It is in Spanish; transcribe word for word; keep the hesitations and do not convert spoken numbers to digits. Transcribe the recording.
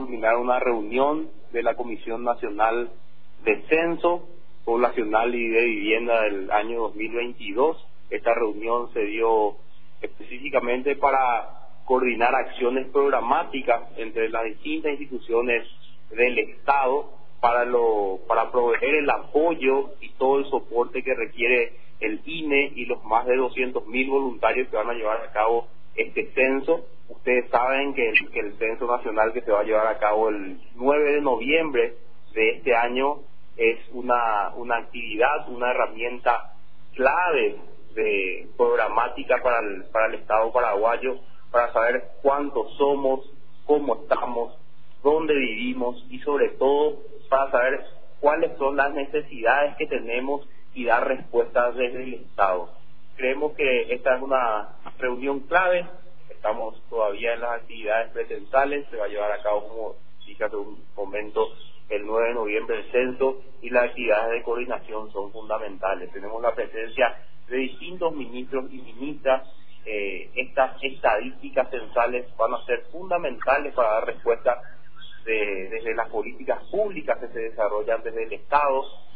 culminar una reunión de la Comisión Nacional de Censo Poblacional y de Vivienda del año dos mil veintidós. Esta reunión se dio específicamente para coordinar acciones programáticas entre las distintas instituciones del Estado para lo para proveer el apoyo y todo el soporte que requiere el I N E y los más de doscientos mil voluntarios que van a llevar a cabo este censo. Ustedes saben que el, que el censo nacional que se va a llevar a cabo el nueve de noviembre de este año es una, una actividad, una herramienta clave de programática para el, para el Estado paraguayo, para saber cuántos somos, cómo estamos, dónde vivimos y sobre todo para saber cuáles son las necesidades que tenemos y dar respuestas desde el Estado. Creemos que esta es una reunión clave, estamos todavía en las actividades pretensales, se va a llevar a cabo, como dije hace un momento, el nueve de noviembre el censo, y las actividades de coordinación son fundamentales. Tenemos la presencia de distintos ministros y ministras. Eh, estas estadísticas censales van a ser fundamentales para dar respuesta de, desde las políticas públicas que se desarrollan desde el Estado,